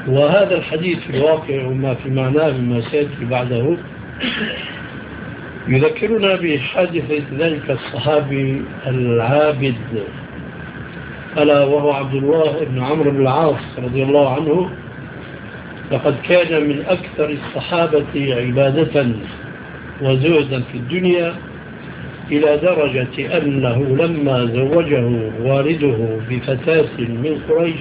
وهذا الحديث في الواقع وما في معناه مما سيأتي بعده يذكرنا بحادثة ذلك الصحابي العابد ألا وهو عبد الله بن عمرو بن العاص رضي الله عنه. لقد كان من أكثر الصحابة عبادة وزهدا في الدنيا، إلى درجة أنه لما زوجه والده بفتاة من قريش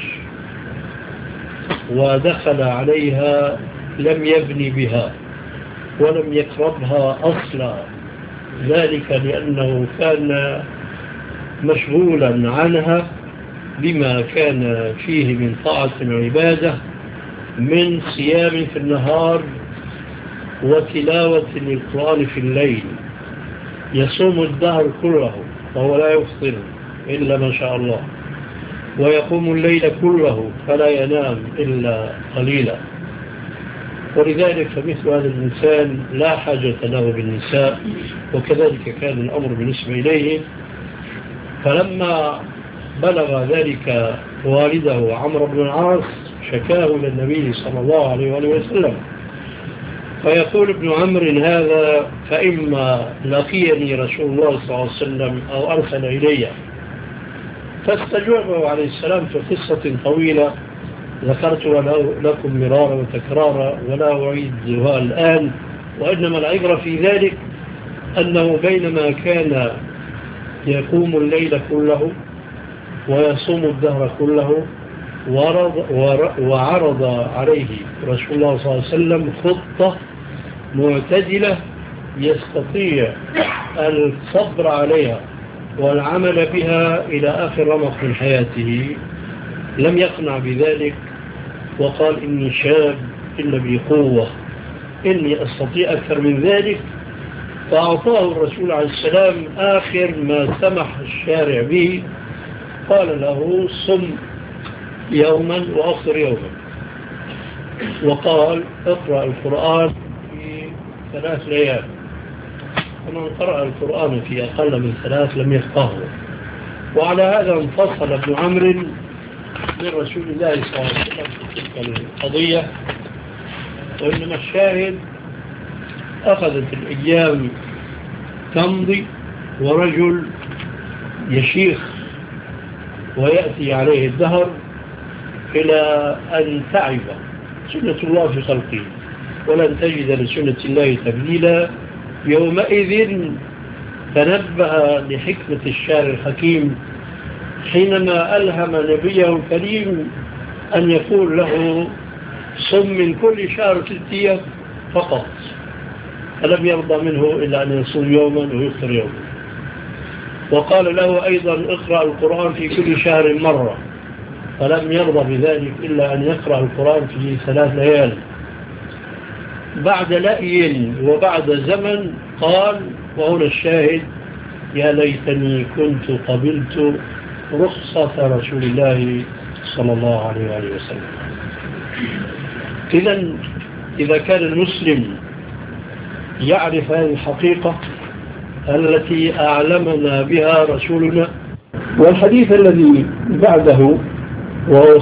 ودخل عليها لم يبني بها ولم يقربها أصلا، ذلك لأنه كان مشغولا عنها بما كان فيه من طاعة العبادة من صيام في النهار وتلاوة للقرآن في الليل، يصوم الدهر كله وهو لا يفطر إلا ما شاء الله، ويقوم الليل كله فلا ينام إلا قليلا. ولذلك فمثل هذا الإنسان لا حاجة له بالنساء، وكذلك كان الأمر بالنسبة إليه. فلما بلغ ذلك والده عمرو بن العاص شكاه إلى النبي صلى الله عليه وسلم، فيقول ابن عمرو هذا فإما لقيني رسول الله صلى الله عليه وسلم أو أرسل إلي، فاستجابه عليه السلام في قصة طويلة ذكرتها لكم مرارا وتكرارا ولا أعيدها الآن، وإنما العبرة في ذلك أنه بينما كان يقوم الليل كله ويصوم الدهر كله وعرض عليه رسول الله صلى الله عليه وسلم خطة معتدلة يستطيع الصبر عليها والعمل بها إلى آخر رمق من حياته، لم يقنع بذلك وقال إني شاب إلا بقوة، إني أستطيع أكثر من ذلك. فأعطاه الرسول عليه السلام آخر ما سمح الشارع به، قال له صم يوما وأفطر يوما، وقال اقرأ القرآن في 3 ليال، ومن قرأ القرآن في أقل من 3 لم يفقهه. وعلى هذا انفصل ابن عمرو من رسول الله صلى الله عليه وسلم في تلك القضية. وإنما الشاهد أخذت الأيام تمضي ورجل يشيخ ويأتي عليه الدهر إلى أن تعب سنة الله في خلقه ولن تجد لسنة الله تبديلا. يومئذ تنبه لحكمة الشارع الحكيم حينما ألهم نبيه الكريم أن يقول له صم من كل شهر 6 أيام فقط، فلم يرضى منه إلا أن يصوم يوما ويفطر يوما. وقال له أيضا اقرأ القرآن في كل شهر مرة، فلم يرضى بذلك إلا أن يقرأ القرآن في 3 ليال. بعد لأي وبعد زمن قال، وهنا الشاهد، يا ليتني كنت قبلت رخصة رسول الله صلى الله عليه وسلم. إذا كان المسلم يعرف هذه الحقيقة التي أعلمنا بها رسولنا، والحديث الذي بعده وهو